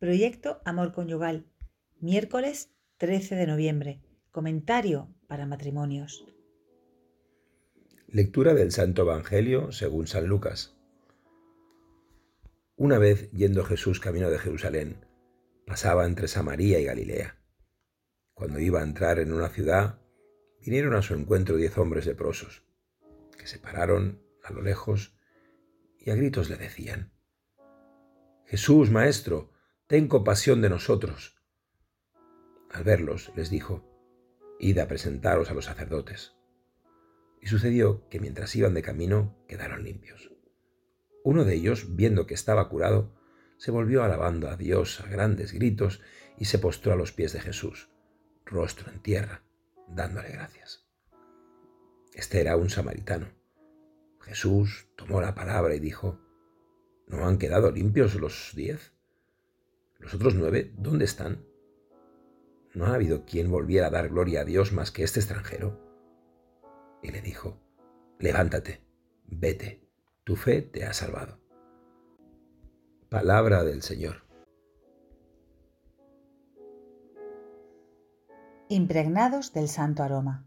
Proyecto Amor Conyugal, miércoles 13 de noviembre. Comentario para matrimonios. Lectura del Santo Evangelio según San Lucas. Una vez, yendo Jesús camino de Jerusalén, pasaba entre Samaria y Galilea. Cuando iba a entrar en una ciudad, vinieron a su encuentro 10 hombres leprosos, que se pararon a lo lejos y a gritos le decían: «Jesús, Maestro, ten compasión de nosotros». Al verlos, les dijo: «Id a presentaros a los sacerdotes». Y sucedió que mientras iban de camino, quedaron limpios. Uno de ellos, viendo que estaba curado, se volvió alabando a Dios a grandes gritos y se postró a los pies de Jesús, rostro en tierra, dándole gracias. Este era un samaritano. Jesús tomó la palabra y dijo: ¿No han quedado limpios los 10? ¿Los otros 9 dónde están? ¿No ha habido quien volviera a dar gloria a Dios más que este extranjero? Y le dijo: «Levántate, vete, tu fe te ha salvado». Palabra del Señor. Impregnados del santo aroma.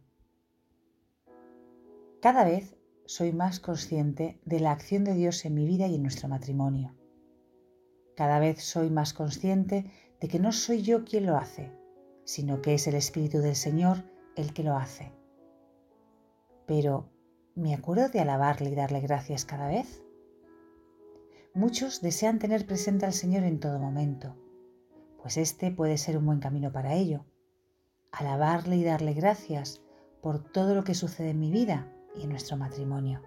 Cada vez soy más consciente de la acción de Dios en mi vida y en nuestro matrimonio. Cada vez soy más consciente de que no soy yo quien lo hace, sino que es el Espíritu del Señor el que lo hace. Pero, ¿me acuerdo de alabarle y darle gracias cada vez? Muchos desean tener presente al Señor en todo momento, pues este puede ser un buen camino para ello. Alabarle y darle gracias por todo lo que sucede en mi vida y en nuestro matrimonio.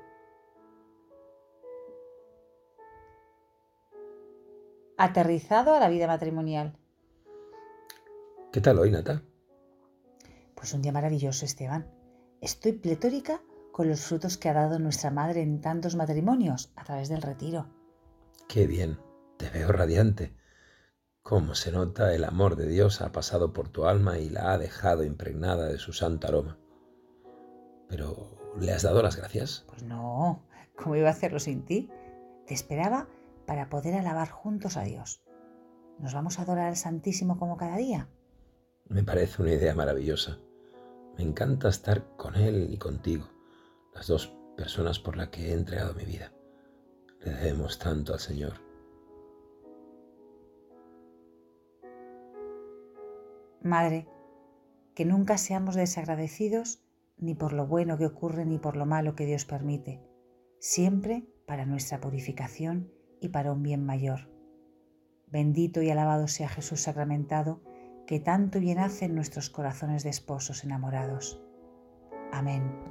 Aterrizado a la vida matrimonial. ¿Qué tal hoy, Nata? Pues un día maravilloso, Esteban. Estoy pletórica con los frutos que ha dado nuestra madre en tantos matrimonios a través del retiro. Qué bien, te veo radiante. Cómo se nota el amor de Dios ha pasado por tu alma y la ha dejado impregnada de su santo aroma. Pero, ¿le has dado las gracias? Pues no, ¿cómo iba a hacerlo sin ti? Te esperaba para poder alabar juntos a Dios. ¿Nos vamos a adorar al Santísimo como cada día? Me parece una idea maravillosa. Me encanta estar con Él y contigo, las dos personas por las que he entregado mi vida. Le debemos tanto al Señor. Madre, que nunca seamos desagradecidos ni por lo bueno que ocurre ni por lo malo que Dios permite, siempre para nuestra purificación y para un bien mayor. Bendito y alabado sea Jesús sacramentado, que tanto bien hace en nuestros corazones de esposos enamorados. Amén.